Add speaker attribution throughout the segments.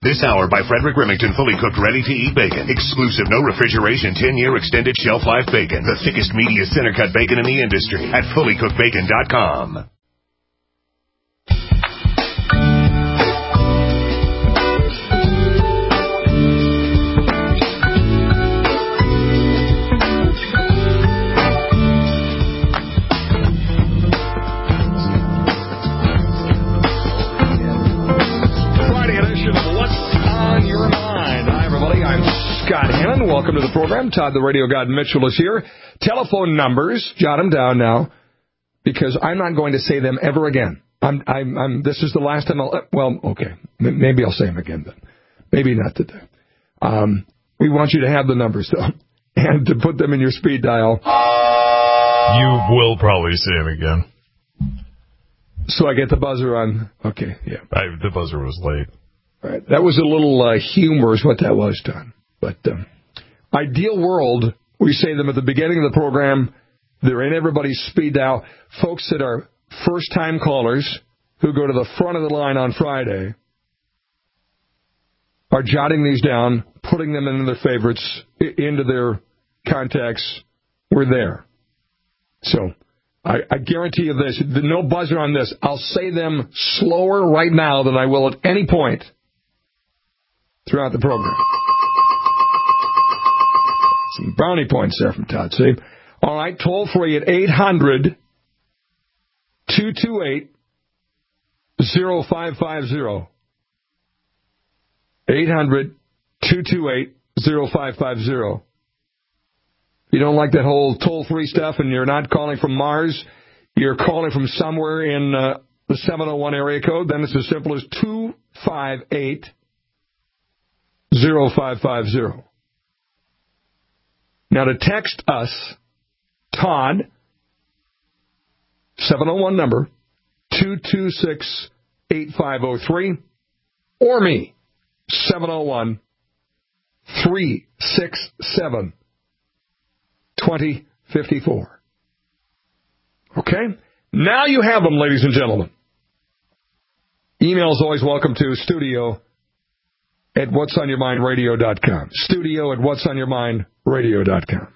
Speaker 1: This hour by Frederick Remington, fully cooked, ready-to-eat bacon. Exclusive, no refrigeration, 10-year extended shelf life bacon. The thickest, meatiest center-cut bacon in the industry at fullycookedbacon.com.
Speaker 2: Scott Hannon, welcome to the program. Todd the Radio God Mitchell is here. Telephone numbers, jot them down now, because I'm not going to say them ever again. This is the last time okay, maybe I'll say them again, but maybe not today. We want you to have the numbers, though, and to put them in your speed dial.
Speaker 3: You will probably say them again.
Speaker 2: So I get the buzzer on. Okay, yeah.
Speaker 3: The buzzer was late.
Speaker 2: All right, that was a little humorous what that was, Don. But ideal world, we say them at the beginning of the program. They're in everybody's speed dial. Folks that are first-time callers who go to the front of the line on Friday are jotting these down, putting them into their favorites, into their contacts. We're there. So I guarantee you this. No buzzer on this. I'll say them slower right now than I will at any point throughout the program. Some brownie points there from Todd, see? All right, toll free at 800-228-0550. 800-228-0550. If you don't like that whole toll-free stuff and you're not calling from Mars, you're calling from somewhere in the 701 area code, then it's as simple as 258-0550. Now, to text us, Todd, 701 number, 226-8503, or me, 701-367-2054. Okay? Now you have them, ladies and gentlemen. Email is always welcome to studio@whatsonyourmindradio.com. Studio@whatsonyourmindradio.com.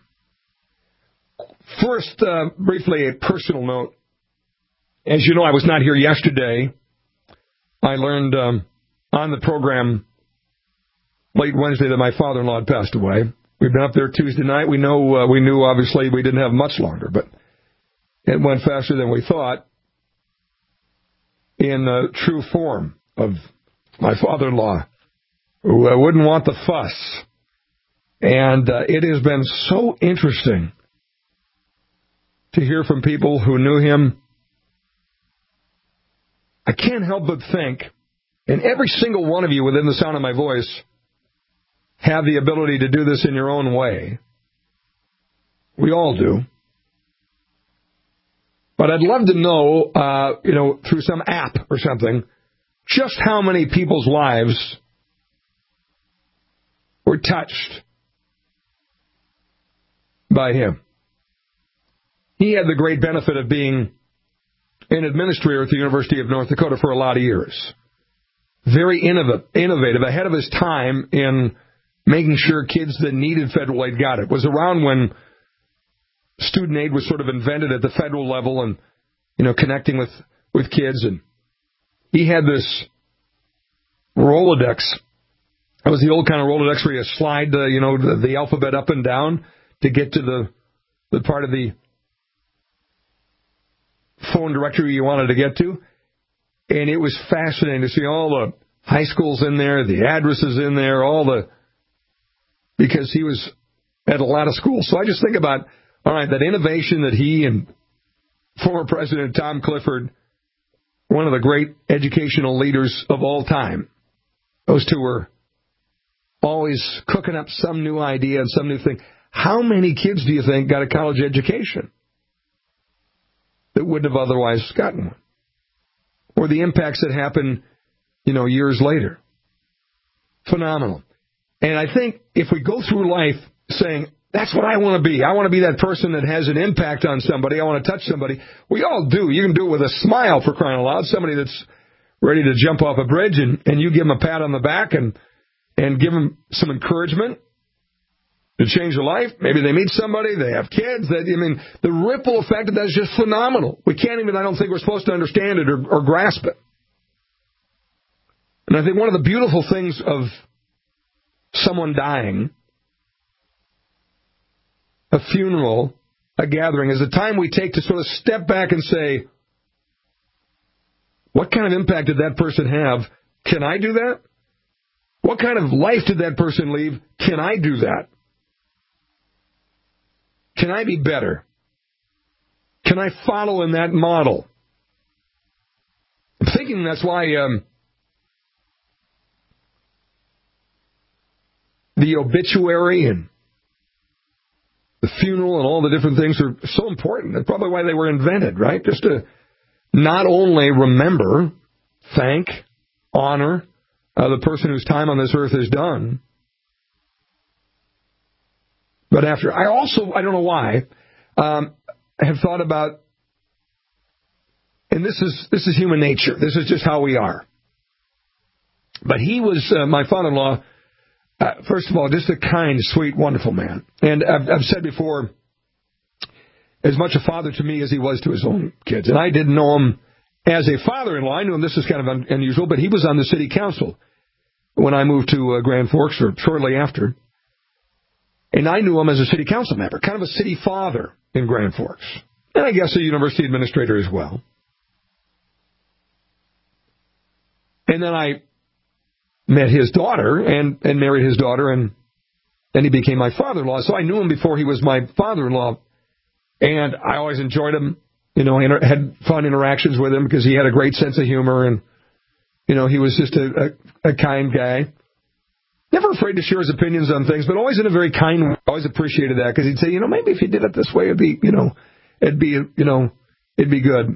Speaker 2: First, briefly, a personal note. As you know, I was not here yesterday. I learned on the program late Wednesday that my father-in-law had passed away. We've been up there Tuesday night. We knew obviously we didn't have much longer, but it went faster than we thought in the true form of my father-in-law, who wouldn't want the fuss. And it has been so interesting to hear from people who knew him. I can't help but think, and every single one of you within the sound of my voice have the ability to do this in your own way. We all do. But I'd love to know, through some app or something, just how many people's lives were touched by him. He had the great benefit of being an administrator at the University of North Dakota for a lot of years. Very innovative, ahead of his time in making sure kids that needed federal aid got it. It was around when student aid was sort of invented at the federal level and, connecting with kids. And he had this Rolodex. It was the old kind of Rolodex where you slide the alphabet up and down to get to the part of the phone directory you wanted to get to. And it was fascinating to see all the high schools in there, the addresses in there, because he was at a lot of schools. So I just think about, all right, that innovation that he and former President Tom Clifford, one of the great educational leaders of all time, those two were always cooking up some new idea and some new thing. How many kids do you think got a college education that wouldn't have otherwise gotten one? Or the impacts that happen, years later. Phenomenal. And I think if we go through life saying, that's what I want to be. I want to be that person that has an impact on somebody. I want to touch somebody. We all do. You can do it with a smile, for crying out loud. Somebody that's ready to jump off a bridge, and you give them a pat on the back and give them some encouragement to change their life. Maybe they meet somebody, they have kids. The ripple effect of that is just phenomenal. We can't even, I don't think we're supposed to understand it or grasp it. And I think one of the beautiful things of someone dying, a funeral, a gathering, is the time we take to sort of step back and say, what kind of impact did that person have? Can I do that? What kind of life did that person leave? Can I do that? Can I be better? Can I follow in that model? I'm thinking that's why the obituary and the funeral and all the different things are so important. That's probably why they were invented, right? Just to not only remember, thank, honor the person whose time on this earth is done, but after. I don't know why, have thought about, and this is human nature. This is just how we are. But he was, my father-in-law, first of all, just a kind, sweet, wonderful man. And I've said before, as much a father to me as he was to his own kids. And I didn't know him as a father-in-law. I knew him, this is kind of unusual, but he was on the city council when I moved to Grand Forks, or shortly after. And I knew him as a city council member, kind of a city father in Grand Forks. And I guess a university administrator as well. And then I met his daughter and married his daughter, and then he became my father-in-law. So I knew him before he was my father-in-law. And I always enjoyed him, had fun interactions with him because he had a great sense of humor, and, he was just a kind guy. Never afraid to share his opinions on things, but always in a very kind way. Always appreciated that because he'd say, maybe if you did it this way, it'd be good.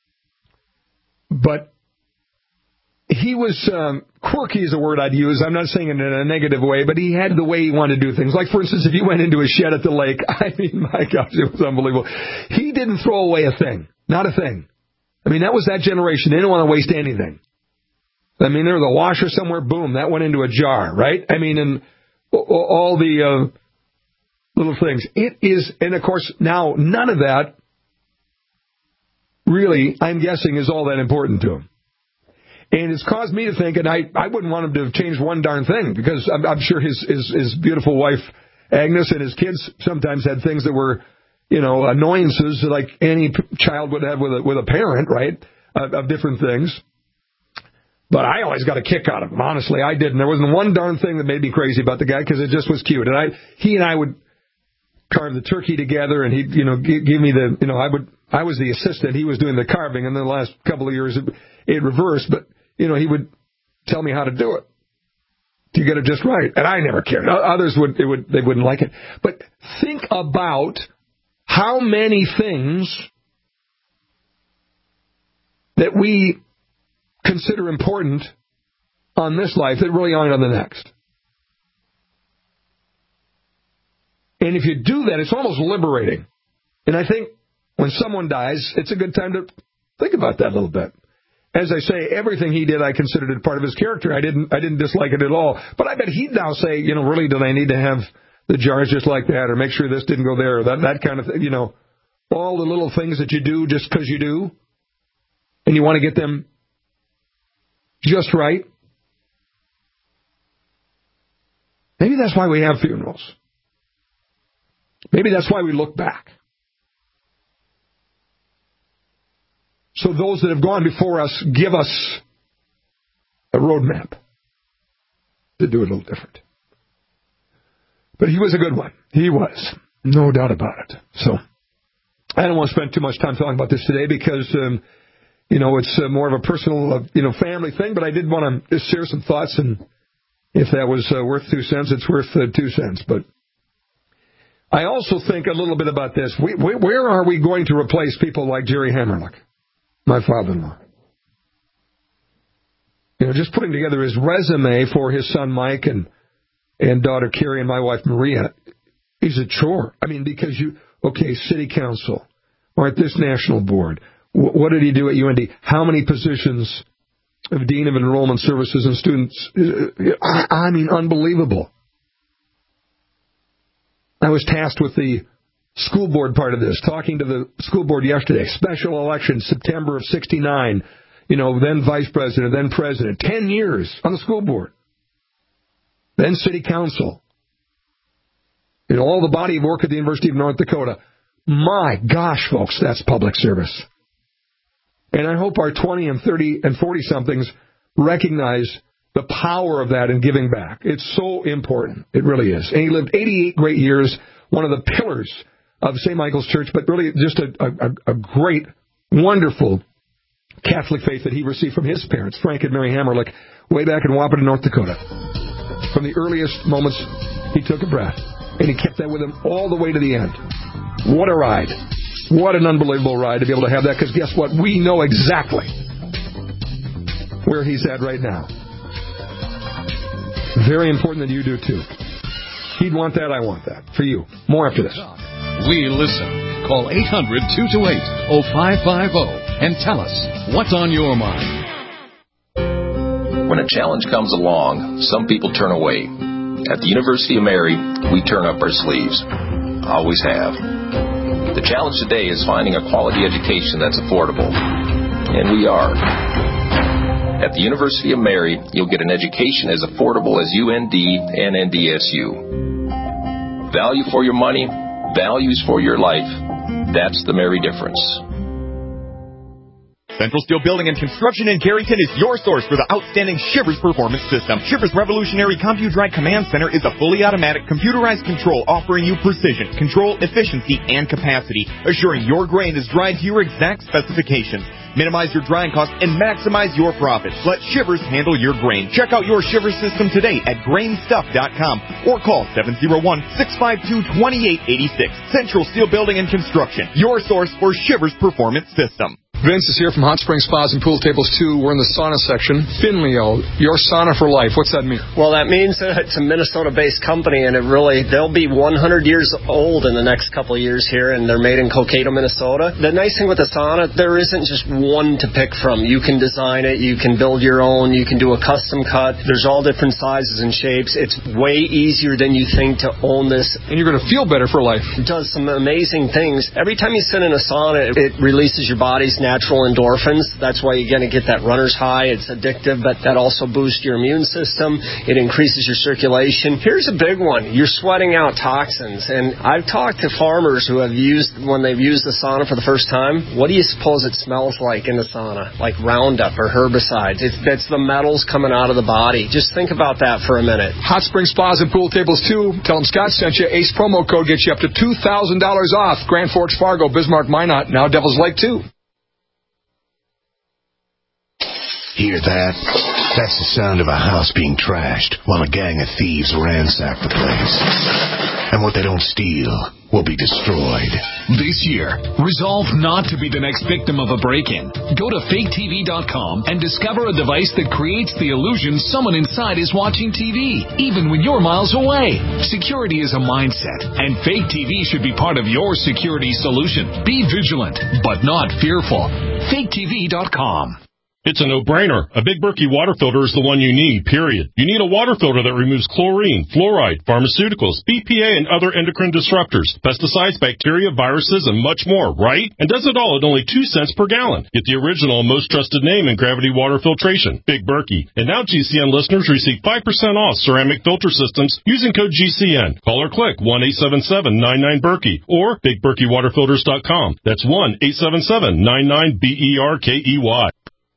Speaker 2: But he was quirky is a word I'd use. I'm not saying it in a negative way, but he had the way he wanted to do things. Like, for instance, if you went into a shed at the lake, my gosh, it was unbelievable. He didn't throw away a thing. Not a thing. That was that generation. They didn't want to waste anything. There was a washer somewhere, boom, that went into a jar, right? And all the little things. It is, and of course, now none of that really, I'm guessing, is all that important to him. And it's caused me to think, and I wouldn't want him to have changed one darn thing, because I'm sure his beautiful wife, Agnes, and his kids sometimes had things that were, annoyances like any child would have with a parent, right, of different things. But I always got a kick out of him. Honestly, I didn't. There wasn't one darn thing that made me crazy about the guy, because it just was cute. And he and I would carve the turkey together, and he'd, give me I was the assistant. He was doing the carving, and then the last couple of years it reversed. But, he would tell me how to do it. You get it just right. And I never cared. Others they wouldn't like it. But think about how many things that we consider important on this life that really aren't on the next. And if you do that, it's almost liberating. And I think when someone dies, it's a good time to think about that a little bit. As I say, everything he did, I considered it part of his character. I didn't dislike it at all. But I bet he'd now say, really, did I need to have the jars just like that, or make sure this didn't go there, or that kind of thing, all the little things that you do just because you do, and you want to get them just right. Maybe that's why we have funerals. Maybe that's why we look back. So those that have gone before us give us a roadmap to do it a little different. But he was a good one. He was. No doubt about it. So I don't want to spend too much time talking about this today because, it's more of a personal, family thing. But I did want to just share some thoughts. And if that was worth 2 cents, it's worth 2 cents. But I also think a little bit about this. Where are we going to replace people like Jerry Hammerlich, my father-in-law? Just putting together his resume for his son Mike and daughter Carrie and my wife Maria is a chore. Because city council or at this national board. What did he do at UND? How many positions of Dean of Enrollment Services and Students. I mean, unbelievable. I was tasked with the school board part of this, talking to the school board yesterday. Special election, September of 69. Then vice president, then president. 10 years on the school board. Then city council. All the body of work at the University of North Dakota. My gosh, folks, that's public service. And I hope our 20 and 30 and 40-somethings recognize the power of that in giving back. It's so important. It really is. And he lived 88 great years, one of the pillars of St. Michael's Church, but really just a great, wonderful Catholic faith that he received from his parents, Frank and Mary Hammerlich, way back in Wahpeton, North Dakota. From the earliest moments, he took a breath, and he kept that with him all the way to the end. What a ride. What an unbelievable ride to be able to have that, because guess what? We know exactly where he's at right now. Very important that you do, too. He'd want that, I want that. For you. More after this.
Speaker 4: We listen. Call 800-228-0550 and tell us what's on your mind.
Speaker 5: When a challenge comes along, some people turn away. At the University of Mary, we turn up our sleeves. Always have. The challenge today is finding a quality education that's affordable. And we are. At the University of Mary, you'll get an education as affordable as UND and NDSU. Value for your money, values for your life. That's the Mary difference.
Speaker 6: Central Steel Building and Construction in Carrington is your source for the outstanding Shivers Performance System. Shivers Revolutionary CompuDrive Command Center is a fully automatic computerized control offering you precision, control, efficiency, and capacity, assuring your grain is dried to your exact specifications. Minimize your drying costs and maximize your profits. Let Shivers handle your grain. Check out your Shivers system today at grainstuff.com or call 701-652-2886. Central Steel Building and Construction, your source for Shivers Performance System.
Speaker 2: Vince is here from Hot Spring Spas and Pool Tables 2. We're in the sauna section. Finleo, your sauna for life. What's that mean?
Speaker 7: Well, that means it's a Minnesota-based company, and they'll be 100 years old in the next couple of years here, and they're made in Cokato, Minnesota. The nice thing with the sauna, there isn't just one to pick from. You can design it, you can build your own, you can do a custom cut. There's all different sizes and shapes. It's way easier than you think to own this.
Speaker 2: And you're going to feel better for life.
Speaker 7: It does some amazing things. Every time you sit in a sauna, it releases your body's natural endorphins. That's why you're going to get that runner's high. It's addictive, but that also boosts your immune system. It increases your circulation. Here's a big one. You're sweating out toxins. And I've talked to farmers who have when they've used the sauna for the first time, what do you suppose it smells like in the sauna? Like Roundup or herbicides. It's the metals coming out of the body. Just think about that for a minute.
Speaker 2: Hot Spring Spas and Pool Tables 2. Tell them Scott sent you. ACE promo code gets you up to $2,000 off. Grand Forks, Fargo, Bismarck, Minot, now Devil's Lake 2.
Speaker 1: Hear that? That's the sound of a house being trashed while a gang of thieves ransack the place. And what they don't steal will be destroyed.
Speaker 8: This year, resolve not to be the next victim of a break-in. Go to faketv.com and discover a device that creates the illusion someone inside is watching TV, even when you're miles away. Security is a mindset, and Fake TV should be part of your security solution. Be vigilant, but not fearful. faketv.com.
Speaker 9: It's a no-brainer. A Big Berkey water filter is the one you need, period. You need a water filter that removes chlorine, fluoride, pharmaceuticals, BPA, and other endocrine disruptors, pesticides, bacteria, viruses, and much more, right? And does it all at only 2 cents per gallon. Get the original and most trusted name in gravity water filtration, Big Berkey. And now GCN listeners receive 5% off ceramic filter systems using code GCN. Call or click 1-877-99-BERKEY or BigBerkeyWaterFilters.com. That's 1-877-99-BERKEY.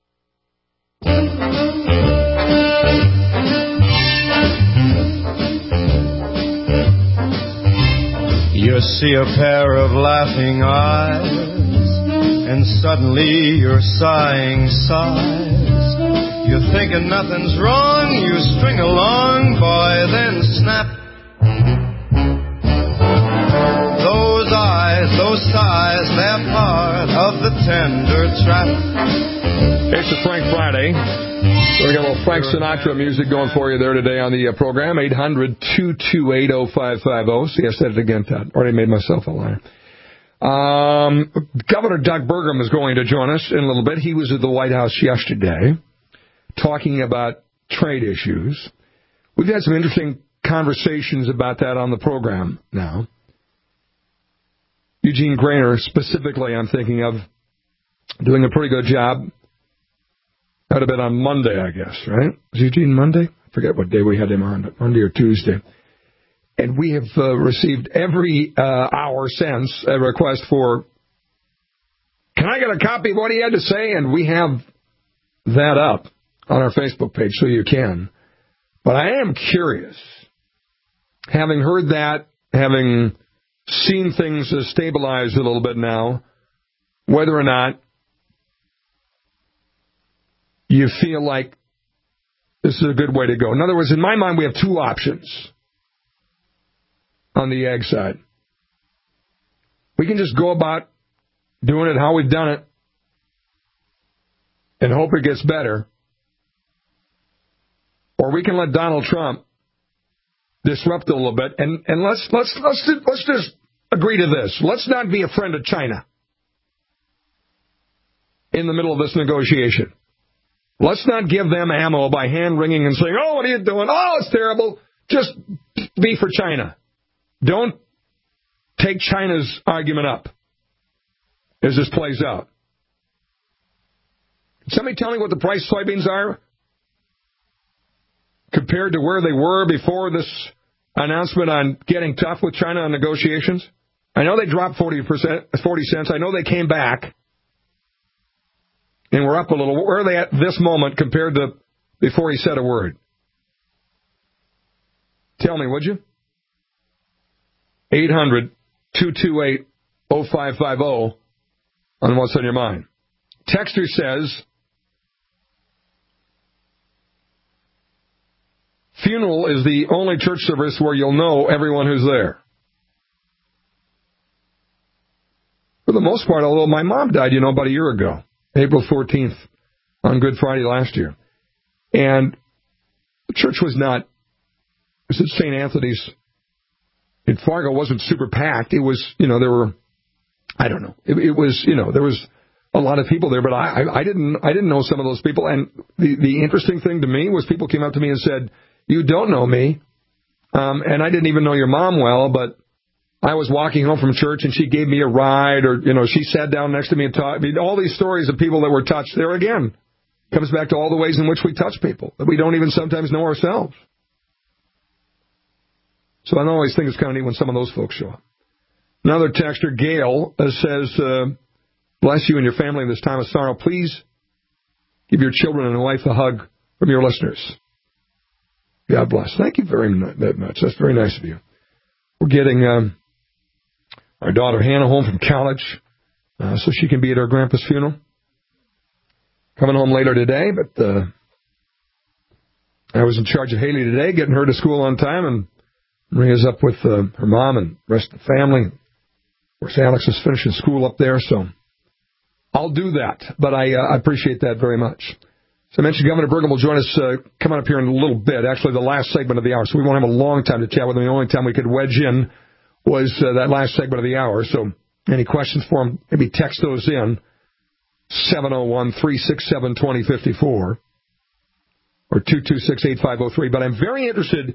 Speaker 10: You see a pair of laughing eyes, and suddenly you're sighing sighs. You're thinking nothing's wrong, you string along, boy, then snap. Those eyes, those sighs, they're part of the tender trap.
Speaker 2: It's a Frank Friday. So we got a little Frank Sinatra music going for you there today on the program. 800-228-0550. See, I said it again, Todd. Already made myself a liar. Governor Doug Burgum is going to join us in a little bit. He was at the White House yesterday. talking about trade issues. We've had some interesting conversations about that on the program now. Eugene Grainer, specifically, I'm thinking of, doing a pretty good job. That would have been on Monday, I guess, right? Was Eugene Monday? I forget what day we had him on, but Monday or Tuesday. And we have received every hour since a request for, can I get a copy of what he had to say? And we have that up on our Facebook page, so you can. But I am curious, having heard that, having seen things stabilize a little bit now, whether or not you feel like this is a good way to go. In other words, in my mind, we have two options on the ag side. We can just go about doing it how we've done it and hope it gets better. Or we can let Donald Trump disrupt a little bit, and let's just agree to this. Let's not be a friend of China in the middle of this negotiation. Let's not give them ammo by hand-wringing and saying, oh, what are you doing? Oh, it's terrible. Just be for China. Don't take China's argument up as this plays out. Can somebody tell me what the price of soybeans are compared to where they were before this announcement on getting tough with China on negotiations? I know they dropped 40 cents. I know they came back. And we're up a little. Where are they at this moment compared to before he said a word? Tell me, would you? 800-228-0550 on what's on your mind. Texter says, funeral is the only church service where you'll know everyone who's there. For the most part, although my mom died, about a year ago. April 14th, on Good Friday last year. And the church was not, it was at St. Anthony's in Fargo, wasn't super packed. It was, there were, I don't know. It was, there was a lot of people there, but I didn't know some of those people. And the interesting thing to me was people came up to me and said, you don't know me. And I didn't even know your mom well, but I was walking home from church and she gave me a ride, or, she sat down next to me and talked. I mean, all these stories of people that were touched there again comes back to all the ways in which we touch people that we don't even sometimes know ourselves. So I always think it's kind of neat when some of those folks show up. Another texter, Gail, says, bless you and your family in this time of sorrow. Please give your children and wife a hug from your listeners. God bless. Thank you very much. That's very nice of you. We're getting our daughter Hannah home from college so she can be at her grandpa's funeral. Coming home later today, but I was in charge of Haley today, getting her to school on time, and Maria's up with her mom and the rest of the family. Of course, Alex is finishing school up there, so I'll do that. But I appreciate that very much. So I mentioned Governor Burgum will join us coming up here in a little bit, actually the last segment of the hour, so we won't have a long time to chat with him. The only time we could wedge in was that last segment of the hour. So any questions for him, maybe text those in, 701-367-2054 or 226-8503. But I'm very interested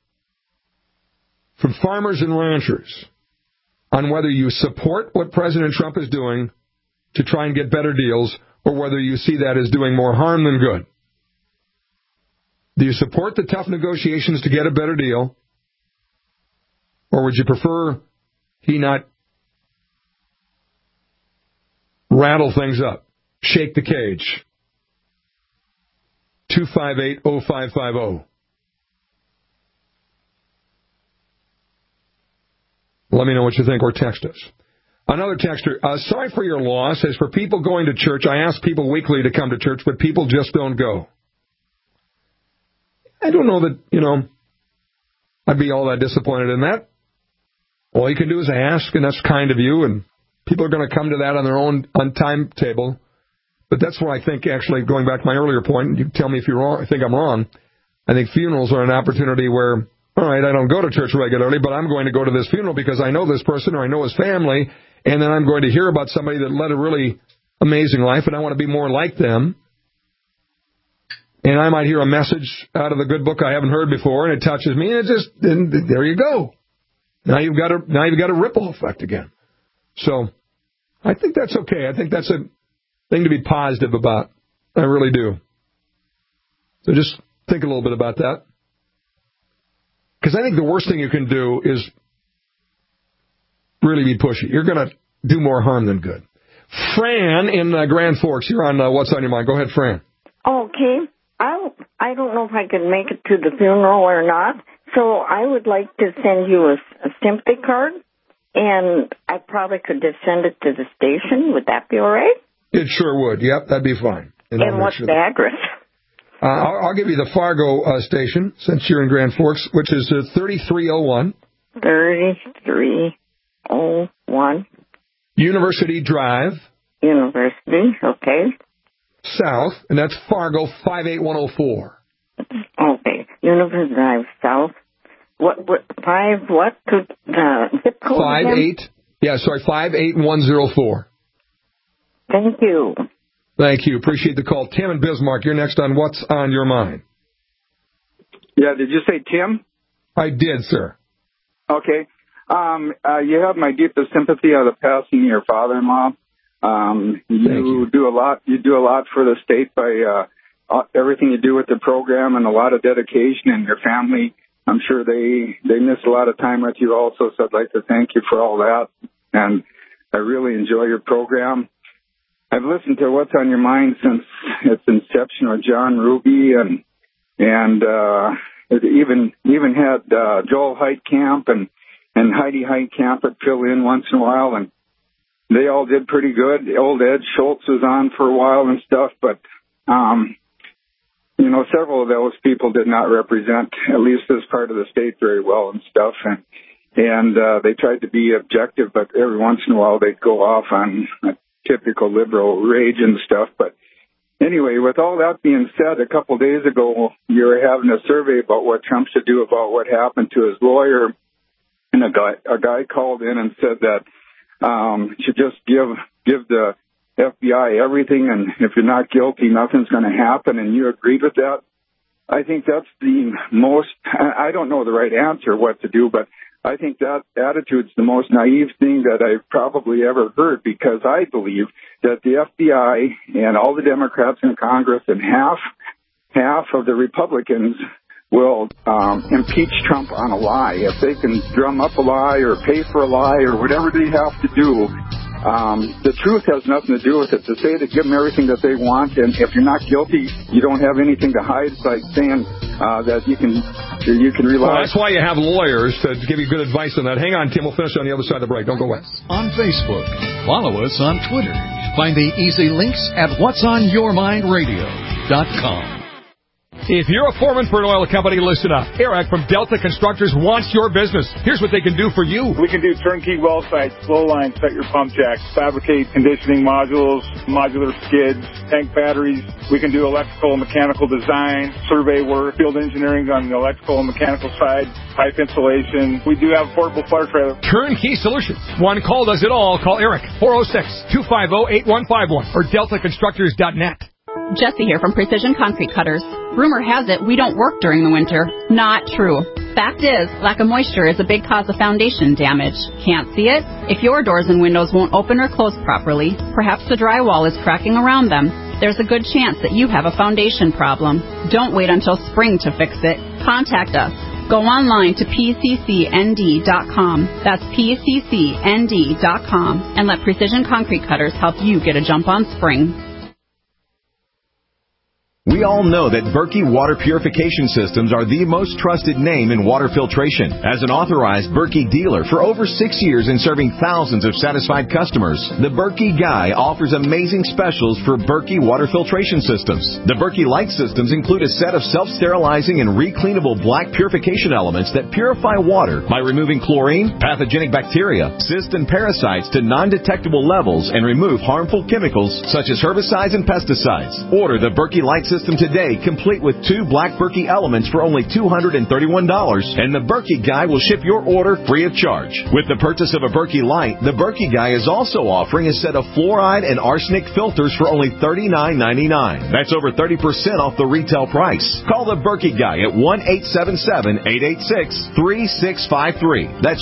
Speaker 2: from farmers and ranchers on whether you support what President Trump is doing to try and get better deals, or whether you see that as doing more harm than good. Do you support the tough negotiations to get a better deal, or would you prefer he not rattle things up, shake the cage? 258-0550. Let me know what you think, or text us. Another texter, sorry for your loss. As for people going to church, I ask people weekly to come to church, but people just don't go. I don't know that, I'd be all that disappointed in that. All you can do is ask, and that's kind of you, and people are going to come to that on their own timetable. But that's where I think, actually, going back to my earlier point, and you tell me if you're wrong, I think I'm wrong, I think funerals are an opportunity where, all right, I don't go to church regularly, but I'm going to go to this funeral because I know this person or I know his family, and then I'm going to hear about somebody that led a really amazing life, and I want to be more like them. And I might hear a message out of the good book I haven't heard before, and it touches me, and there you go. Now you've got a ripple effect again. So I think that's okay. I think that's a thing to be positive about. I really do. So just think a little bit about that. Because I think the worst thing you can do is really be pushy. You're going to do more harm than good. Fran in Grand Forks, you're on What's on Your Mind. Go ahead, Fran.
Speaker 11: Okay. I don't know if I can make it to the funeral or not, so I would like to send you a sympathy card, and I probably could just send it to the station. Would that be all right?
Speaker 2: It sure would. Yep, that'd be fine.
Speaker 11: And what's the address?
Speaker 2: I'll give you the Fargo station, since you're in Grand Forks, which is 3301.
Speaker 11: 3301.
Speaker 2: University Drive.
Speaker 11: University, okay.
Speaker 2: South, and that's Fargo 58104.
Speaker 11: Okay, University Drive South. What to zip code
Speaker 2: 58104.
Speaker 11: Thank you.
Speaker 2: Thank you. Appreciate the call. Tim and Bismarck, you're next on What's on Your Mind.
Speaker 12: Yeah, did you say Tim?
Speaker 2: I did, sir.
Speaker 12: Okay. You have my deepest sympathy of the passing of your father-in-law. You do a lot. You do a lot for the state by everything you do with the program, and a lot of dedication. And your family, I'm sure they miss a lot of time with you also. So I'd like to thank you for all that. And I really enjoy your program. I've listened to What's on Your Mind since its inception with John Ruby, and it even had Joel Heitkamp and Heidi Heitkamp would fill in once in a while, and they all did pretty good. The old Ed Schultz was on for a while and stuff, but several of those people did not represent, at least this part of the state, very well and stuff, and they tried to be objective, but every once in a while they'd go off on a typical liberal rage and stuff. But anyway, with all that being said, a couple of days ago you were having a survey about what Trump should do about what happened to his lawyer, and a guy called in and said that should just give the FBI everything, and if you're not guilty, nothing's going to happen, and you agreed with that. I think that's the most, I don't know the right answer what to do, but I think that attitude's the most naive thing that I've probably ever heard, because I believe that the FBI and all the Democrats in Congress and half of the Republicans will impeach Trump on a lie. If they can drum up a lie or pay for a lie or whatever they have to do, the truth has nothing to do with it. To say to give them everything that they want, and if you're not guilty, you don't have anything to hide. It's like saying that you can rely.
Speaker 2: Well, that's why you have lawyers to give you good advice on that. Hang on, Tim. We'll finish on the other side of the break. Don't go away.
Speaker 4: On Facebook. Follow us on Twitter. Find the easy links at whatsonyourmindradio.com.
Speaker 13: If you're a foreman for an oil company, listen up. Eric from Delta Constructors wants your business. Here's what they can do for you.
Speaker 14: We can do turnkey well sites, flow lines, set your pump jacks, fabricate conditioning modules, modular skids, tank batteries. We can do electrical and mechanical design, survey work, field engineering on the electrical and mechanical side, pipe installation. We do have a portable fire trailer.
Speaker 13: Turnkey solutions. One call does it all. Call Eric, 406-250-8151 or deltaconstructors.net.
Speaker 15: Jesse here from Precision Concrete Cutters. Rumor has it we don't work during the winter. Not true. Fact is, lack of moisture is a big cause of foundation damage. Can't see it? If your doors and windows won't open or close properly, perhaps the drywall is cracking around them, there's a good chance that you have a foundation problem. Don't wait until spring to fix it. Contact us. Go online to pccnd.com. That's pccnd.com, and let Precision Concrete Cutters help you get a jump on spring.
Speaker 6: We all know that Berkey Water Purification Systems are the most trusted name in water filtration. As an authorized Berkey dealer for over 6 years and serving thousands of satisfied customers, the Berkey Guy offers amazing specials for Berkey Water Filtration Systems. The Berkey Light Systems include a set of self-sterilizing and recleanable black purification elements that purify water by removing chlorine, pathogenic bacteria, cysts, and parasites to non-detectable levels and remove harmful chemicals such as herbicides and pesticides. Order the Berkey Light Systems
Speaker 16: system today, complete with 2 Black Berkey elements for only $231, and the Berkey Guy will ship your order free of charge. With the purchase of a Berkey Light, the Berkey Guy is also offering a set of fluoride and arsenic filters for only $39.99. That's over 30% off the retail price. Call the Berkey Guy at 1-877-886-3653. That's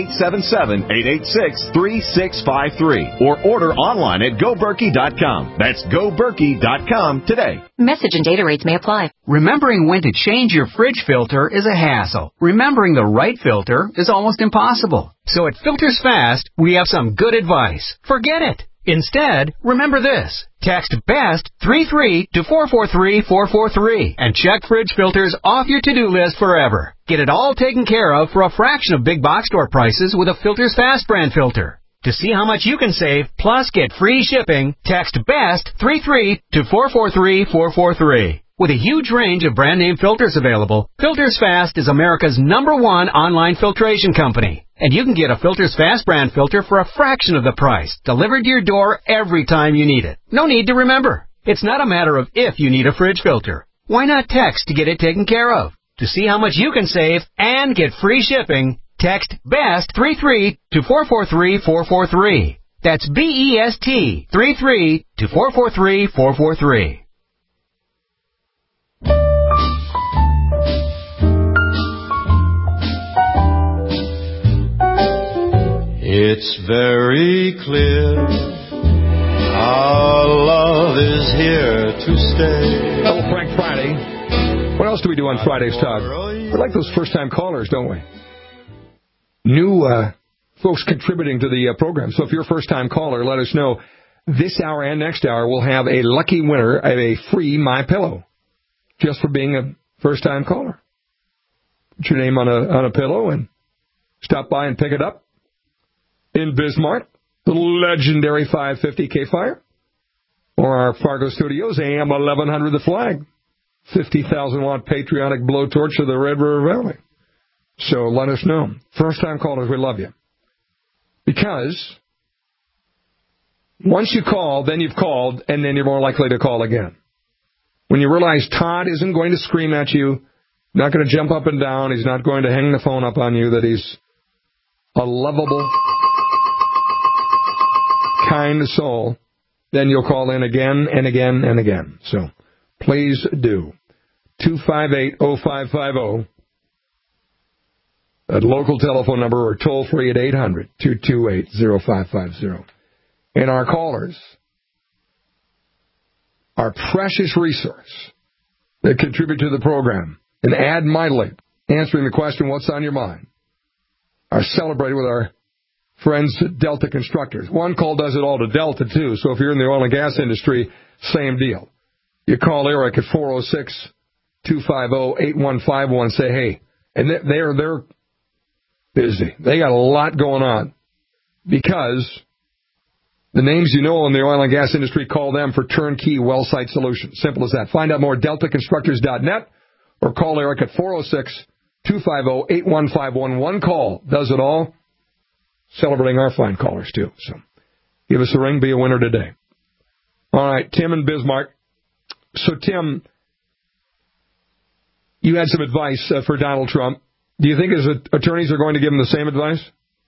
Speaker 16: 1-877-886-3653. Or order online at GoBerkey.com. That's GoBerkey.com today.
Speaker 17: Message and data rates may apply.
Speaker 18: Remembering when to change your fridge filter is a hassle. Remembering the right filter is almost impossible. So at Filters Fast, we have some good advice. Forget it. Instead, remember this. Text BEST 33 to 443-443 and check fridge filters off your to-do list forever. Get it all taken care of for a fraction of big box store prices with a Filters Fast brand filter. To see how much you can save, plus get free shipping, text BEST 33 to 443-443. With a huge range of brand name filters available, Filters Fast is America's #1 online filtration company. And you can get a Filters Fast brand filter for a fraction of the price, delivered to your door every time you need it. No need to remember. It's not a matter of if you need a fridge filter. Why not text to get it taken care of? To see how much you can save and get free shipping, text BEST 33 to 443-443. That's BEST 33 to 443-443.
Speaker 10: It's very clear our love is here to stay.
Speaker 2: Hello, Frank Friday. What else do we do on Fridays, Todd? We like those first-time callers, don't we? New folks contributing to the program. So if you're a first-time caller, let us know. This hour and next hour, we'll have a lucky winner of a free MyPillow, just for being a first-time caller. Put your name on a pillow and stop by and pick it up. In Bismarck, the legendary 550 K-Fire, or our Fargo Studios, AM 1100 The Flag, 50,000-watt patriotic blowtorch of the Red River Valley. So let us know. First-time callers, we love you. Because once you call, then you've called, and then you're more likely to call again. When you realize Todd isn't going to scream at you, not going to jump up and down, he's not going to hang the phone up on you, that he's a lovable, kind soul, then you'll call in again and again and again. So please do. 258-0550. That local telephone number, or toll free at 800-228-0550. And our callers, our precious resource that contribute to the program and add mightily, answering the question, what's on your mind, are celebrated with our friends at Delta Constructors. One call does it all to Delta, too. So if you're in the oil and gas industry, same deal. You call Eric at 406-250-8151 and say, hey. And they're busy. They got a lot going on. Because the names you know in the oil and gas industry, call them for turnkey well site solutions. Simple as that. Find out more at DeltaConstructors.net or call Eric at 406-250-8151. One call does it all. Celebrating our fine callers, too. So give us a ring, be a winner today. All right, Tim in Bismarck. So, Tim, you had some advice for Donald Trump. Do you think his attorneys are going to give him the same advice?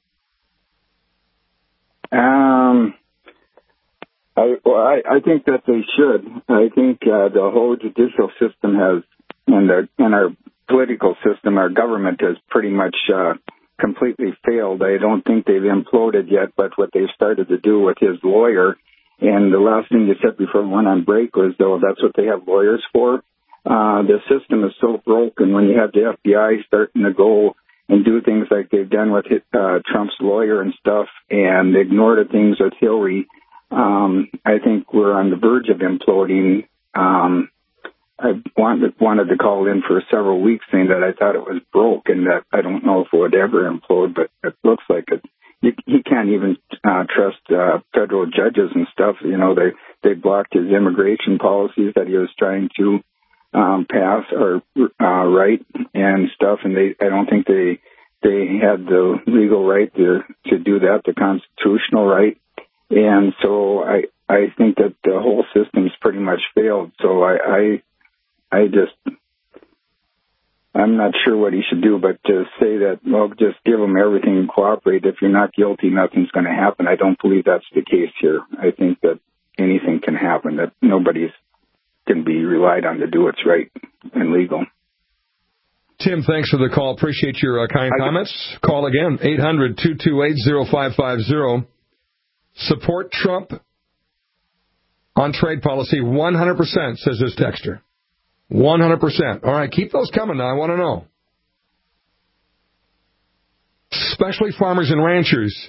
Speaker 12: I think that they should. I think the whole judicial system has, and our political system, our government has pretty much completely failed. I don't think they've imploded yet, but what they've started to do with his lawyer, and the last thing you said before we went on break was, though, that's what they have lawyers for. The system is so broken when you have the FBI starting to go and do things like they've done with Trump's lawyer and stuff, and ignore the things with Hillary. I think we're on the verge of imploding. I wanted to call in for several weeks saying that I thought it was broke and that I don't know if it would ever implode, but it looks like it. He can't even trust federal judges and stuff. You know, they blocked his immigration policies that he was trying to pass or write and stuff, and I don't think they had the legal right to do that, the constitutional right. And so I think that the whole system's pretty much failed. So I I'm not sure what he should do, but to say that, well, just give him everything and cooperate. If you're not guilty, nothing's going to happen. I don't believe that's the case here. I think that anything can happen, that nobody can be relied on to do what's right and legal.
Speaker 2: Tim, thanks for the call. Appreciate your kind comments. Call again, 800-228-0550. Support Trump on trade policy 100%, says this texter. 100%. All right, keep those coming now. I want to know. Especially farmers and ranchers.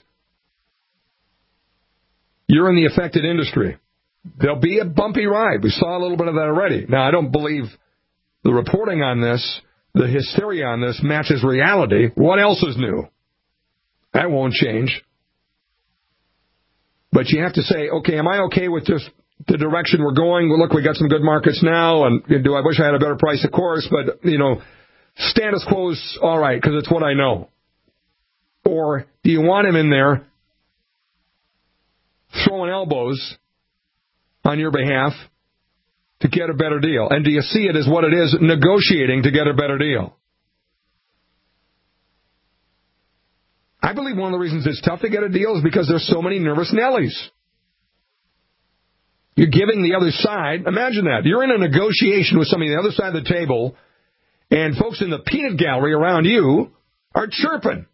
Speaker 2: You're in the affected industry. There'll be a bumpy ride. We saw a little bit of that already. Now, I don't believe the reporting on this, the hysteria on this, matches reality. What else is new? That won't change. But you have to say, okay, am I okay with just the direction we're going? Well, look, we got some good markets now, and do I wish I had a better price? Of course, but, status quo's all right because it's what I know. Or do you want him in there throwing elbows on your behalf to get a better deal? And do you see it as what it is, negotiating to get a better deal? I believe one of the reasons it's tough to get a deal is because there's so many nervous Nellies. You're giving the other side, imagine that. You're in a negotiation with somebody on the other side of the table, and folks in the peanut gallery around you are chirping.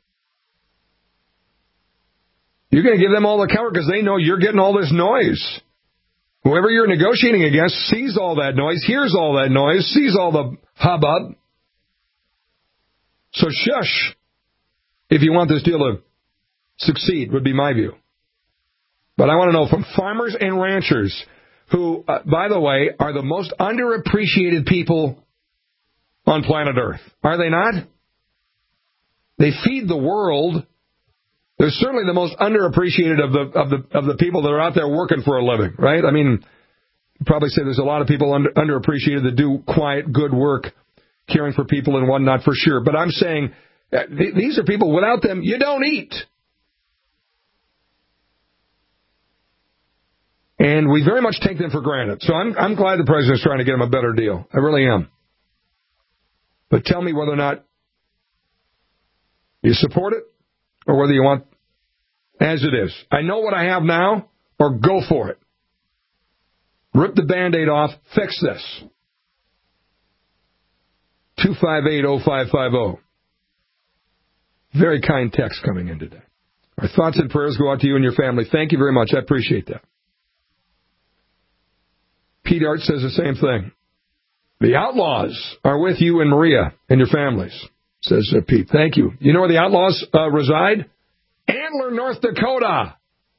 Speaker 2: You're going to give them all the cover because they know you're getting all this noise. Whoever you're negotiating against sees all that noise, hears all that noise, sees all the hubbub. So shush if you want this deal to succeed, would be my view. But I want to know from farmers and ranchers who, by the way, are the most underappreciated people on planet Earth. Are they not? They feed the world. They're certainly the most underappreciated of the people that are out there working for a living, right? I mean, you'd probably say there's a lot of people underappreciated that do quiet, good work, caring for people and whatnot for sure. But I'm saying these are people, without them, you don't eat. And we very much take them for granted. So I'm glad the president's trying to get them a better deal. I really am. But tell me whether or not you support it or whether you want as it is. I know what I have now, or go for it. Rip the Band-Aid off. Fix this. 258-0550. Very kind text coming in today. Our thoughts and prayers go out to you and your family. Thank you very much. I appreciate that. Pete Art says the same thing. The outlaws are with you and Maria and your families, says Pete. Thank you. You know where the outlaws reside? Antler, North Dakota.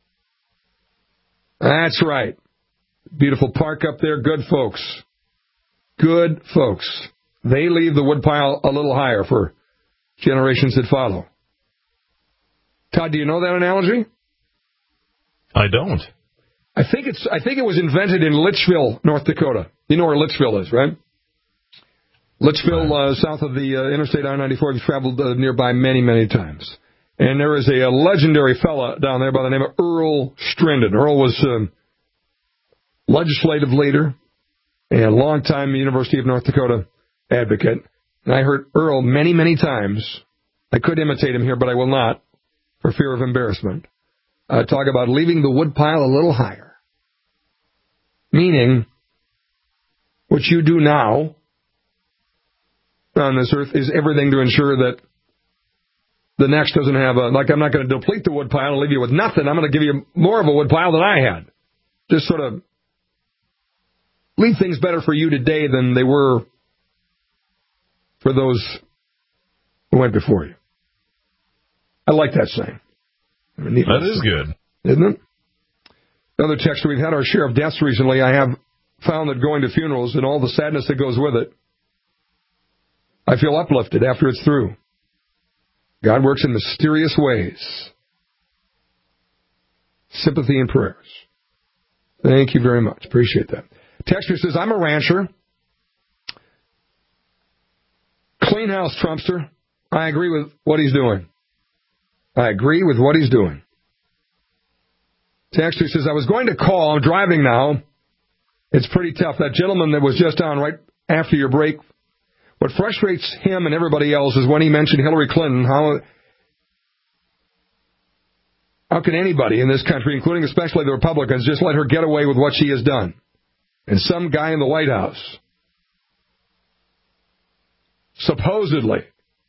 Speaker 2: That's right. Beautiful park up there. Good folks. Good folks. They leave the woodpile a little higher for generations that follow. Todd, do you know that analogy?
Speaker 3: I don't.
Speaker 2: I think it was invented in Litchfield, North Dakota. You know where Litchfield is, right? Litchfield, south of the Interstate I-94. We've traveled nearby many, many times. And there is a legendary fella down there by the name of Earl Strindon. Earl was legislative leader and longtime University of North Dakota advocate. And I heard Earl many, many times. I could imitate him here, but I will not for fear of embarrassment. Talk about leaving the woodpile a little higher. Meaning, what you do now on this earth is everything to ensure that the next doesn't have I'm not going to deplete the woodpile and leave you with nothing. I'm going to give you more of a woodpile than I had. Just sort of leave things better for you today than they were for those who went before you. I like that saying.
Speaker 3: That is good.
Speaker 2: Isn't it? Another texter, we've had our share of deaths recently. I have found that going to funerals and all the sadness that goes with it, I feel uplifted after it's through. God works in mysterious ways. Sympathy and prayers. Thank you very much. Appreciate that. Texter says, I'm a rancher. Clean house, Trumpster. I agree with what he's doing. I agree with what he's doing. Texter says, I was going to call. I'm driving now. It's pretty tough. That gentleman that was just on right after your break. What frustrates him and everybody else is when he mentioned Hillary Clinton, how can anybody in this country, including especially the Republicans, just let her get away with what she has done? And some guy in the White House, supposedly,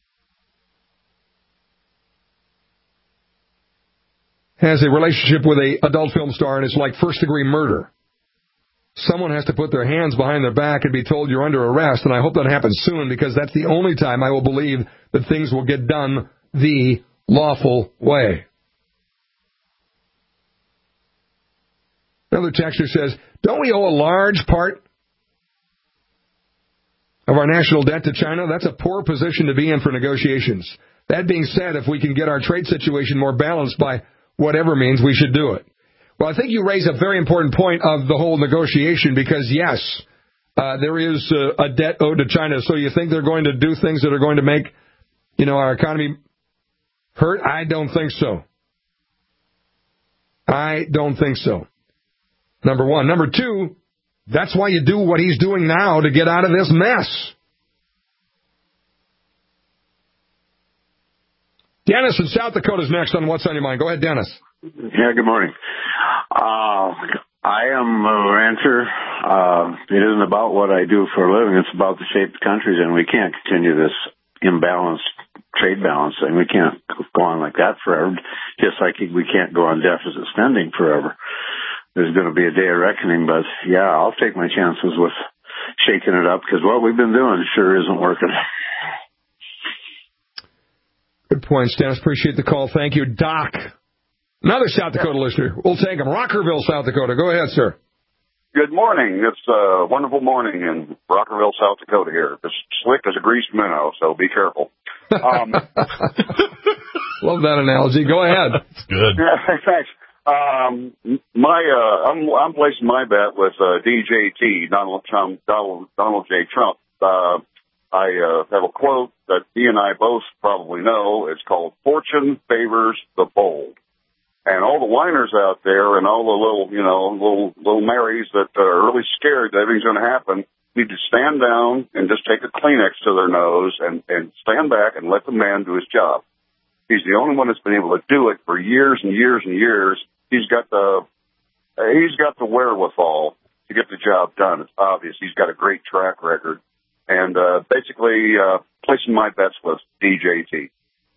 Speaker 2: has a relationship with an adult film star, and it's like first-degree murder. Someone has to put their hands behind their back and be told you're under arrest, and I hope that happens soon, because that's the only time I will believe that things will get done the lawful way. Another texter says, don't we owe a large part of our national debt to China? That's a poor position to be in for negotiations. That being said, if we can get our trade situation more balanced by whatever means, we should do it. Well, I think you raise a very important point of the whole negotiation, because, yes, there is a debt owed to China. So you think they're going to do things that are going to make, our economy hurt? I don't think so. I don't think so. Number one. Number two, that's why you do what he's doing now, to get out of this mess. Dennis in South Dakota is next on What's on Your Mind. Go ahead, Dennis.
Speaker 19: Yeah, good morning. I am a rancher. It isn't about what I do for a living. It's about the shape of countries, and we can't continue this imbalanced trade balance, and we can't go on like that forever, just like we can't go on deficit spending forever. There's going to be a day of reckoning, but, yeah, I'll take my chances with shaking it up, because what we've been doing sure isn't working.
Speaker 2: Good point, Dennis. Appreciate the call. Thank you. Doc, another South Dakota listener. We'll take him. Rockerville, South Dakota. Go ahead, sir.
Speaker 20: Good morning. It's a wonderful morning in Rockerville, South Dakota here. It's slick as a greased minnow, so be careful.
Speaker 2: Love that analogy. Go ahead.
Speaker 20: It's good. Thanks. I'm placing my bet with DJT, Donald J. Trump. I have a quote that he and I both probably know. It's called "Fortune favors the bold." And all the whiners out there and all the little Marys that are really scared that everything's going to happen need to stand down and just take a Kleenex to their nose and stand back and let the man do his job. He's the only one that's been able to do it for years and years and years. He's got the wherewithal to get the job done. It's obvious. He's got a great track record. And basically placing my bets with DJT.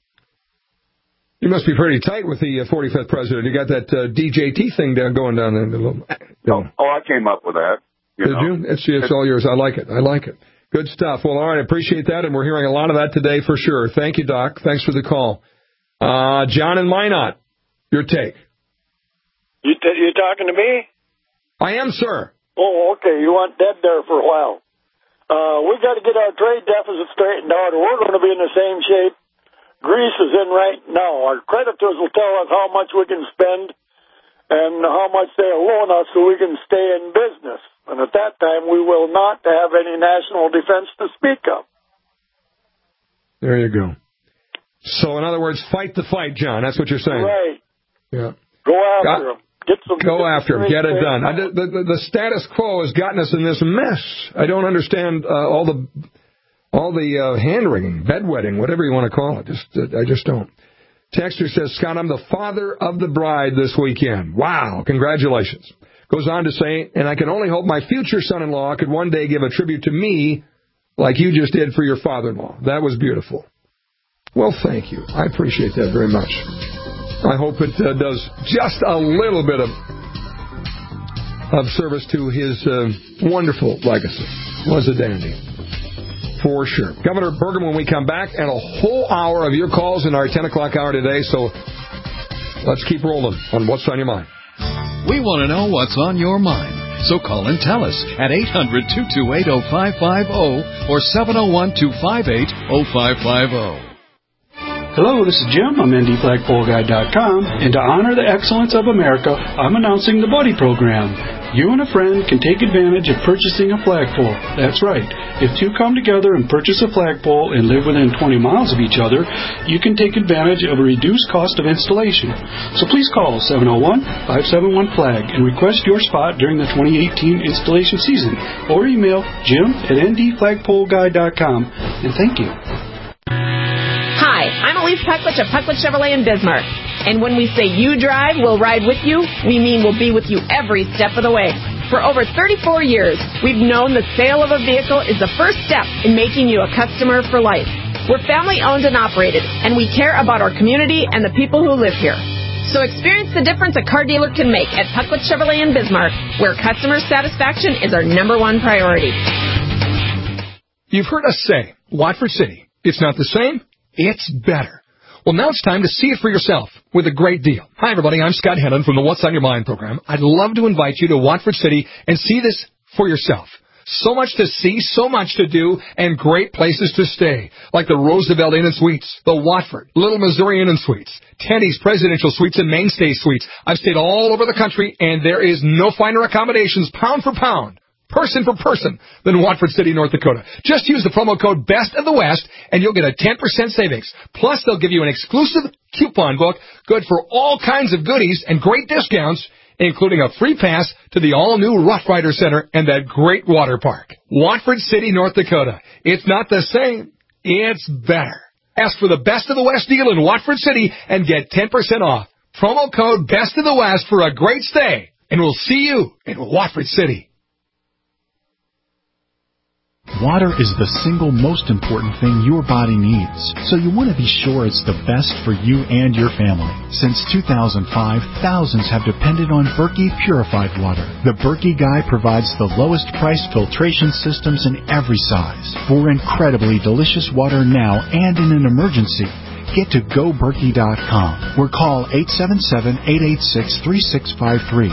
Speaker 2: You must be pretty tight with the 45th president. You got that DJT thing going down there.
Speaker 20: Oh, I came up with that.
Speaker 2: Did you? It's all yours. I like it. Good stuff. Well, all right. I appreciate that, and we're hearing a lot of that today for sure. Thank you, Doc. Thanks for the call. John in Minot, your take.
Speaker 21: You talking to me?
Speaker 2: I am, sir.
Speaker 21: Oh, okay. You weren't dead there for a while. We got to get our trade deficit straightened out, or we're going to be in the same shape Greece is in right now. Our creditors will tell us how much we can spend and how much they'll loan us so we can stay in business. And at that time, we will not have any national defense to speak of.
Speaker 2: There you go. So, in other words, fight the fight, John. That's what you're saying.
Speaker 21: Right.
Speaker 2: Yeah.
Speaker 21: Go after them.
Speaker 2: Go after him. Get it done. The status quo has gotten us in this mess. I don't understand all the hand-wringing, bedwetting, whatever you want to call it. I just don't. Texter says, Scott, I'm the father of the bride this weekend. Wow. Congratulations. Goes on to say, and I can only hope my future son-in-law could one day give a tribute to me like you just did for your father-in-law. That was beautiful. Well, thank you. I appreciate that very much. I hope it does just a little bit of service to his wonderful legacy. Was a dandy. For sure. Governor Burgum, when we come back, and a whole hour of your calls in our 10 o'clock hour today, so let's keep rolling on What's on Your Mind.
Speaker 4: We want to know what's on your mind. So call and tell us at 800-228-0550 or 701-258-0550.
Speaker 22: Hello, this is Jim. I'm IndyFlagPoleGuy.com, and to honor the excellence of America, I'm announcing the Buddy Program. You and a friend can take advantage of purchasing a flagpole. That's right. If two come together and purchase a flagpole and live within 20 miles of each other, you can take advantage of a reduced cost of installation. So please call 701-571-FLAG and request your spot during the 2018 installation season, or email jim@ndflagpoleguy.com. And thank you.
Speaker 5: Hi, I'm Elise Puckwich of Puckwich Chevrolet in Bismarck. And when we say you drive, we'll ride with you, we mean we'll be with you every step of the way. For over 34 years, we've known the sale of a vehicle is the first step in making you a customer for life. We're family owned and operated, and we care about our community and the people who live here. So experience the difference a car dealer can make at Puckwich Chevrolet in Bismarck, where customer satisfaction is our #1 priority.
Speaker 13: You've heard us say, Watford City, it's not the same, it's better. Well, now it's time to see it for yourself with a great deal. Hi, everybody. I'm Scott Hennon from the What's on Your Mind program. I'd love to invite you to Watford City and see this for yourself. So much to see, so much to do, and great places to stay, like the Roosevelt Inn and Suites, the Watford, Little Missouri Inn and Suites, Tenny's Presidential Suites, and Mainstay Suites. I've stayed all over the country, and there is no finer accommodations, pound for pound, person for person, than Watford City, North Dakota. Just use the promo code Best of the West, and you'll get a 10% savings. Plus, they'll give you an exclusive coupon book, good for all kinds of goodies and great discounts, including a free pass to the all-new Rough Rider Center and that great water park. Watford City, North Dakota. It's not the same, it's better. Ask for the Best of the West deal in Watford City and get 10% off. Promo code Best of the West for a great stay, and we'll see you in Watford City.
Speaker 7: Water is the single most important thing your body needs, so you want to be sure it's the best for you and your family. Since 2005, thousands have depended on Berkey purified water. The Berkey Guy provides the lowest price filtration systems in every size for incredibly delicious water now and in an emergency. Get to GoBerkey.com or call 877-886-3653.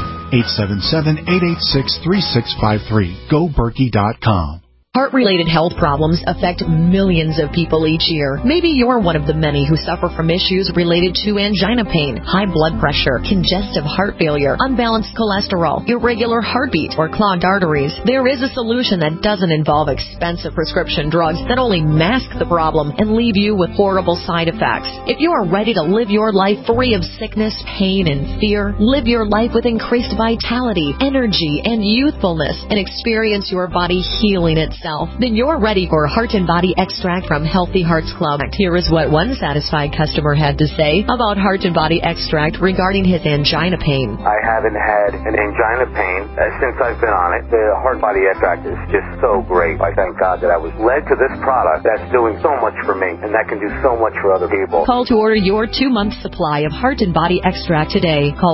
Speaker 7: 877-886-3653. GoBerkey.com.
Speaker 17: Heart-related health problems affect millions of people each year. Maybe you're one of the many who suffer from issues related to angina pain, high blood pressure, congestive heart failure, unbalanced cholesterol, irregular heartbeat, or clogged arteries. There is a solution that doesn't involve expensive prescription drugs that only mask the problem and leave you with horrible side effects. If you are ready to live your life free of sickness, pain, and fear, live your life with increased vitality, energy, and youthfulness, and experience your body healing itself, then you're ready for Heart and Body Extract from Healthy Hearts Club. Here is what one satisfied customer had to say about Heart and Body Extract regarding his angina pain.
Speaker 23: I haven't had an angina pain since I've been on it. The Heart Body Extract is just so great. I thank God that I was led to this product that's doing so much for me, and that can do so much for other people.
Speaker 17: Call to order your 2-month supply of Heart and Body Extract today. Call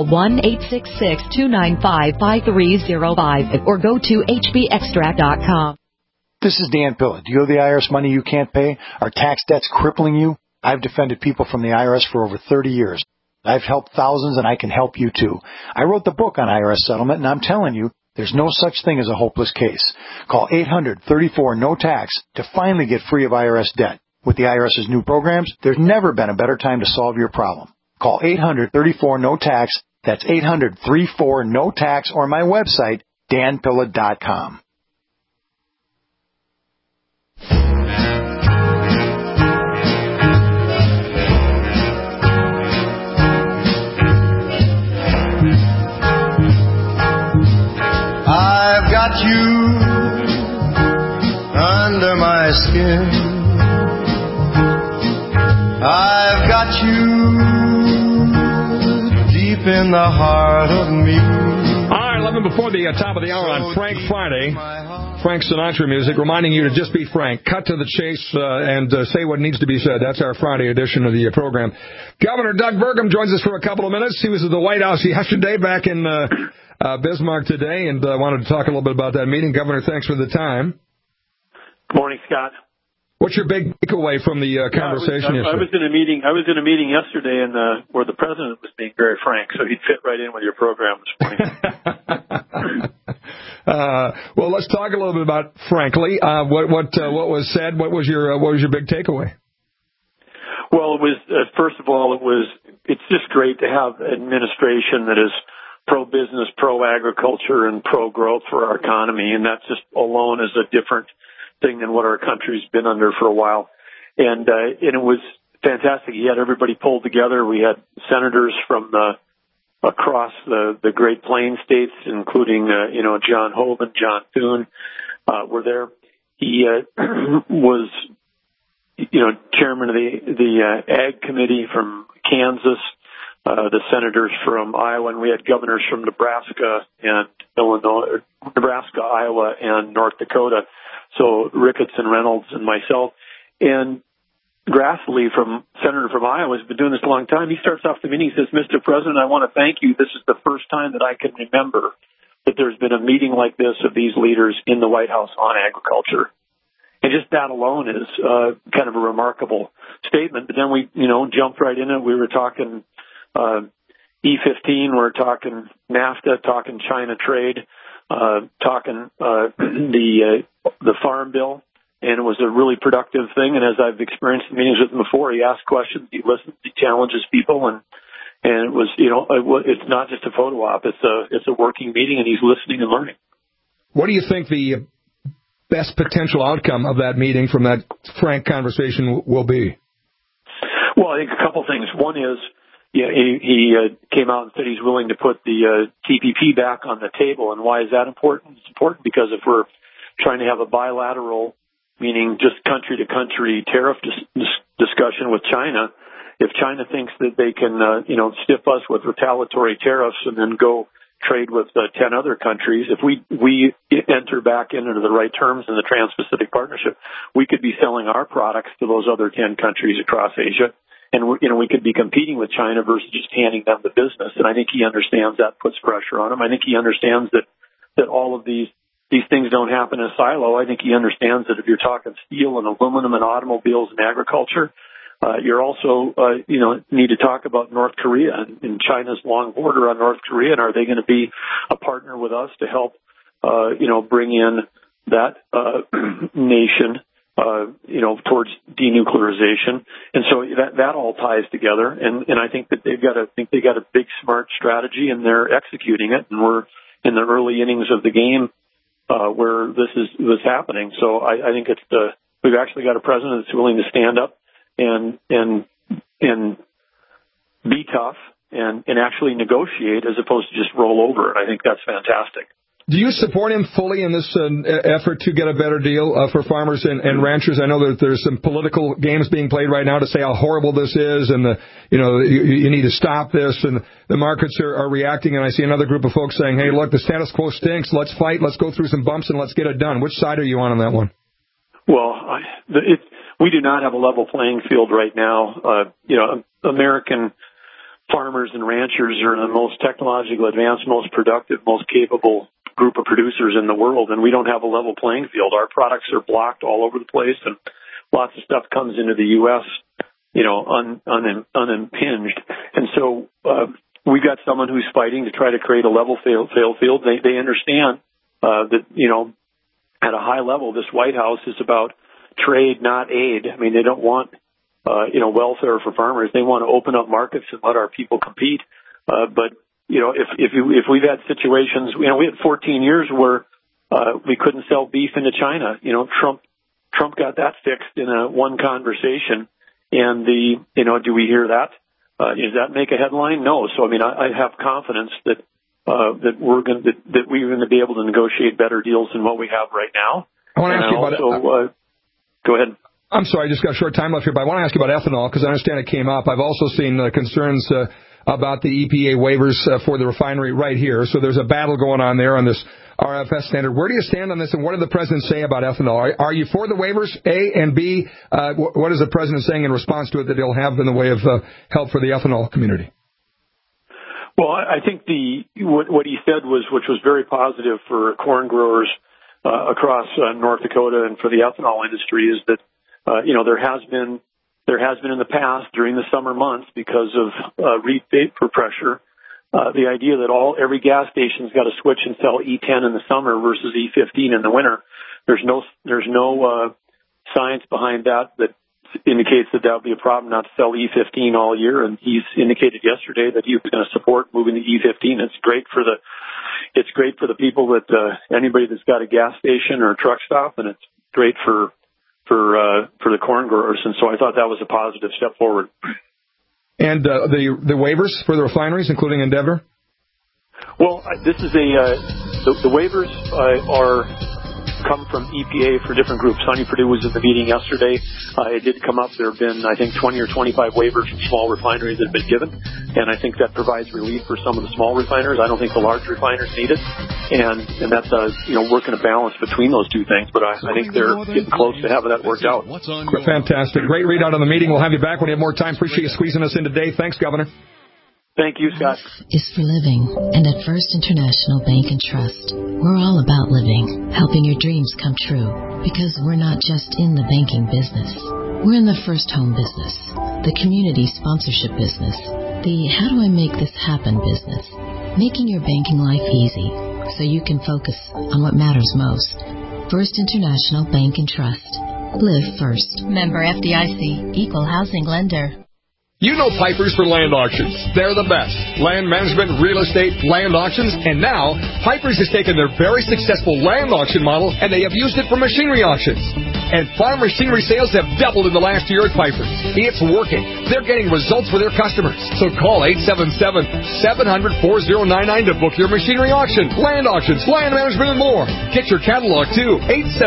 Speaker 17: 1-866-295-5305 or go to hbextract.com.
Speaker 24: This is Dan Pilla. Do you owe the IRS money you can't pay? Are tax debts crippling you? I've defended people from the IRS for over 30 years. I've helped thousands, and I can help you too. I wrote the book on IRS settlement, and I'm telling you, there's no such thing as a hopeless case. Call 800-34-NO-TAX to finally get free of IRS debt. With the IRS's new programs, there's never been a better time to solve your problem. Call 800-34-NO-TAX. That's 800-34-NO-TAX, or my website, danpilla.com.
Speaker 10: I've got you under my skin. I've got you deep in the heart of me.
Speaker 2: All right, 11 before the top of the hour on Frank Friday. Frank Sinatra music, reminding you to just be frank. Cut to the chase and say what needs to be said. That's our Friday edition of the program. Governor Doug Burgum joins us for a couple of minutes. He was at the White House yesterday, back in Bismarck today, and wanted to talk a little bit about that meeting. Governor, thanks for the time.
Speaker 25: Good morning, Scott.
Speaker 2: What's your big takeaway from the conversation yesterday?
Speaker 25: I was in a meeting yesterday, and where the president was being very frank, so he'd fit right in with your program this morning.
Speaker 2: Well, let's talk a little bit about frankly. What was said? What was your big takeaway?
Speaker 25: Well, it was first of all, it's just great to have an administration that is pro-business, pro-agriculture, and pro-growth for our economy, and that just alone is a different thing than what our country's been under for a while. And it was fantastic. He had everybody pulled together. We had senators from across the Great Plains states, including John Hoeven, John Thune, were there. He was chairman of the Ag Committee from Kansas, the senators from Iowa, and we had governors from Nebraska and Illinois, Nebraska, Iowa, and North Dakota. So Ricketts and Reynolds and myself. And Grassley, senator from Iowa, has been doing this a long time. He starts off the meeting, he says, Mr. President, I want to thank you. This is the first time that I can remember that there's been a meeting like this of these leaders in the White House on agriculture. And just that alone is kind of a remarkable statement. But then we, jumped right in it. We were talking E15, we're talking NAFTA, talking China trade, talking the Farm Bill. And it was a really productive thing. And as I've experienced in meetings with him before, he asks questions, he listens, he challenges people, and it was, it's not just a photo op. It's a working meeting, and he's listening and learning.
Speaker 2: What do you think the best potential outcome of that meeting from that frank conversation will be?
Speaker 25: Well, I think a couple things. One is, he came out and said he's willing to put the TPP back on the table. And why is that important? It's important because if we're trying to have a bilateral, meaning just country-to-country tariff discussion with China, if China thinks that they can, stiff us with retaliatory tariffs and then go trade with 10 other countries, if we enter back into the right terms in the Trans-Pacific Partnership, we could be selling our products to those other 10 countries across Asia, and we could be competing with China versus just handing them the business. And I think he understands that puts pressure on him. I think he understands that all of these things don't happen in a silo. I think he understands that if you're talking steel and aluminum and automobiles and agriculture, you're also, need to talk about North Korea and China's long border on North Korea. And are they going to be a partner with us to help, bring in that nation, towards denuclearization? And so that all ties together. And I think that they got a big, smart strategy, and they're executing it. And we're in the early innings of the game where this is happening. So I think we've actually got a president that's willing to stand up and be tough and actually negotiate as opposed to just roll over. And I think that's fantastic.
Speaker 2: Do you support him fully in this effort to get a better deal for farmers and ranchers? I know that there's some political games being played right now to say how horrible this is, and you need to stop this, and the markets are reacting. And I see another group of folks saying, "Hey, look, the status quo stinks. Let's fight. Let's go through some bumps and let's get it done." Which side are you on that one?
Speaker 25: Well, we do not have a level playing field right now. American farmers and ranchers are the most technologically advanced, most productive, most capable group of producers in the world, and we don't have a level playing field. Our products are blocked all over the place, and lots of stuff comes into the U.S., unimpinged. And so we got someone who's fighting to try to create a level field. They understand that, at a high level, this White House is about trade, not aid. I mean, they don't want, welfare for farmers. They want to open up markets and let our people compete. But if we've had situations, we had 14 years where we couldn't sell beef into China. Trump got that fixed in one conversation. And do we hear that? Does that make a headline? No. So I have confidence that we're going to be able to negotiate better deals than what we have right now.
Speaker 2: I want to ask you about
Speaker 25: go ahead.
Speaker 2: I'm sorry, I just got a short time left here, but I want to ask you about ethanol because I understand it came up. I've also seen concerns about the EPA waivers for the refinery right here. So there's a battle going on there on this RFS standard. Where do you stand on this, and what did the president say about ethanol? Are you for the waivers, A, and B, what is the president saying in response to it that he'll have in the way of help for the ethanol community?
Speaker 25: Well, I think what he said which was very positive for corn growers across North Dakota and for the ethanol industry, is that there has been in the past during the summer months because of vapor pressure, the idea that every gas station's got to switch and sell E10 in the summer versus E15 in the winter. There's no science behind that indicates that will be a problem not to sell E15 all year, and he's indicated yesterday that he was going to support moving to E15. It's great for the people that anybody that's got a gas station or a truck stop, and it's great for the corn growers. And so I thought that was a positive step forward.
Speaker 2: And the waivers for the refineries, including Endeavor?
Speaker 25: Well, this is the waivers come from EPA for different groups. Sonny Perdue was at the meeting yesterday. It did come up. There have been, I think, 20 or 25 waivers from small refineries that have been given, and I think that provides relief for some of the small refiners. I don't think the large refiners need it, and that's working a balance between those two things. But I think they're getting close to having that worked out.
Speaker 2: Fantastic. Great readout on the meeting. We'll have you back when you have more time. Appreciate you squeezing us in today. Thanks, Governor.
Speaker 25: Thank you, Scott.
Speaker 1: Is for living, and at First International Bank and Trust, we're all about living, helping your dreams come true, because we're not just in the banking business. We're in the first home business, the community sponsorship business, the how do I make this happen business, making your banking life easy so you can focus on what matters most. First International Bank and Trust. Live first. Member FDIC, Equal Housing Lender.
Speaker 2: You know Piper's for land auctions. They're the best. Land management, real estate, land auctions, and now Piper's has taken their very successful land auction model and they have used it for machinery auctions. And farm machinery sales have doubled in the last year at Piper's. It's working. They're getting results for their customers. So call 877-700-4099 to book your machinery auction, land auctions, land management, and more. Get your catalog too.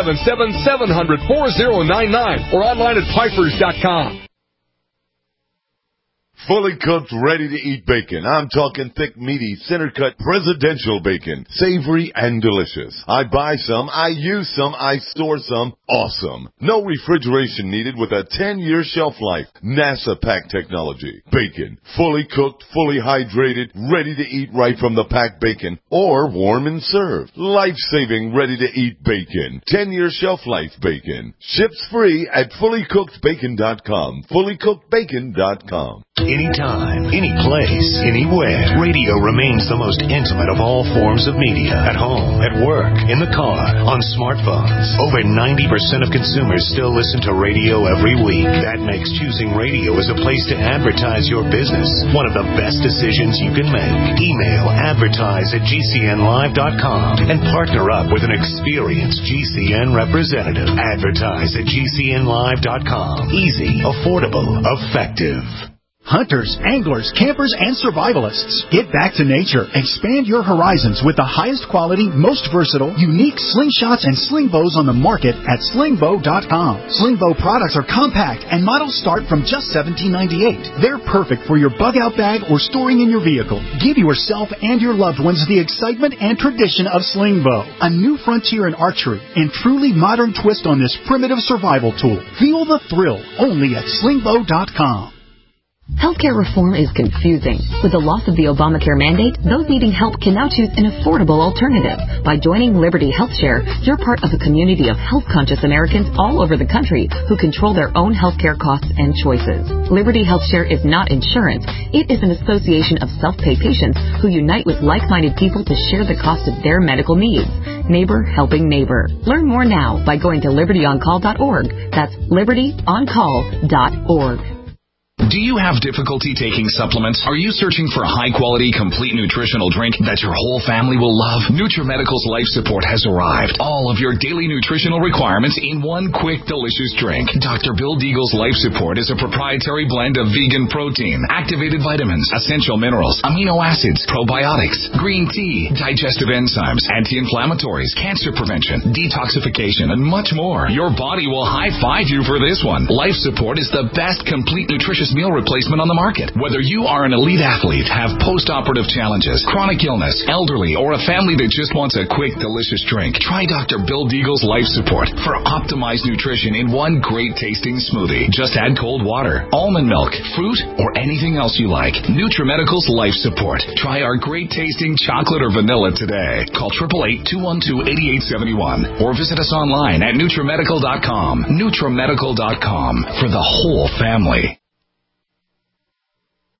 Speaker 2: 877-700-4099 or online at pipers.com.
Speaker 8: Fully cooked, ready-to-eat bacon. I'm talking thick, meaty, center-cut presidential bacon. Savory and delicious. I buy some, I use some, I store some. Awesome. No refrigeration needed with a 10-year shelf life. NASA pack technology. Bacon. Fully cooked, fully hydrated, ready to eat right from the packed bacon. Or warm and served. Life-saving, ready-to-eat bacon. 10-year shelf life bacon. Ships free at fullycookedbacon.com. Fullycookedbacon.com.
Speaker 9: Anytime, any place, anywhere. Radio remains the most intimate of all forms of media. At home, at work, in the car, on smartphones. Over 90% of consumers still listen to radio every week. That makes choosing radio as a place to advertise your business one of the best decisions you can make. Email advertise@gcnlive.com and partner up with an experienced GCN representative. Advertise@gcnlive.com. Easy, affordable, effective.
Speaker 7: Hunters, anglers, campers, and survivalists. Get back to nature. Expand your horizons with the highest quality, most versatile, unique slingshots and sling bows on the market at slingbow.com. Slingbow products are compact and models start from just $17.98. They're perfect for your bug-out bag or storing in your vehicle. Give yourself and your loved ones the excitement and tradition of Slingbow, a new frontier in archery and truly modern twist on this primitive survival tool. Feel the thrill only at slingbow.com.
Speaker 11: Healthcare reform is confusing. With the loss of the Obamacare mandate, those needing help can now choose an affordable alternative. By joining Liberty HealthShare, you're part of a community of health-conscious Americans all over the country who control their own healthcare costs and choices. Liberty HealthShare is not insurance. It is an association of self-pay patients who unite with like-minded people to share the cost of their medical needs. Neighbor helping neighbor. Learn more now by going to libertyoncall.org. That's libertyoncall.org.
Speaker 14: Do you have difficulty taking supplements? Are you searching for a high-quality, complete nutritional drink that your whole family will love? NutriMedical's Life Support has arrived. All of your daily nutritional requirements in one quick, delicious drink. Dr. Bill Deagle's Life Support is a proprietary blend of vegan protein, activated vitamins, essential minerals, amino acids, probiotics, green tea, digestive enzymes, anti-inflammatories, cancer prevention, detoxification, and much more. Your body will high-five you for this one. Life Support is the best complete nutritious meal replacement on the market. Whether you are an elite athlete, have post-operative challenges, chronic illness, elderly, or a family that just wants a quick, delicious drink, try Dr. Bill Deagle's Life Support for optimized nutrition in one great tasting smoothie. Just add cold water, almond milk, fruit, or anything else you like. NutriMedical's Life Support. Try our great tasting chocolate or vanilla today. Call 888-212-8871 or visit us online at NutriMedical.com. NutriMedical.com for the whole family.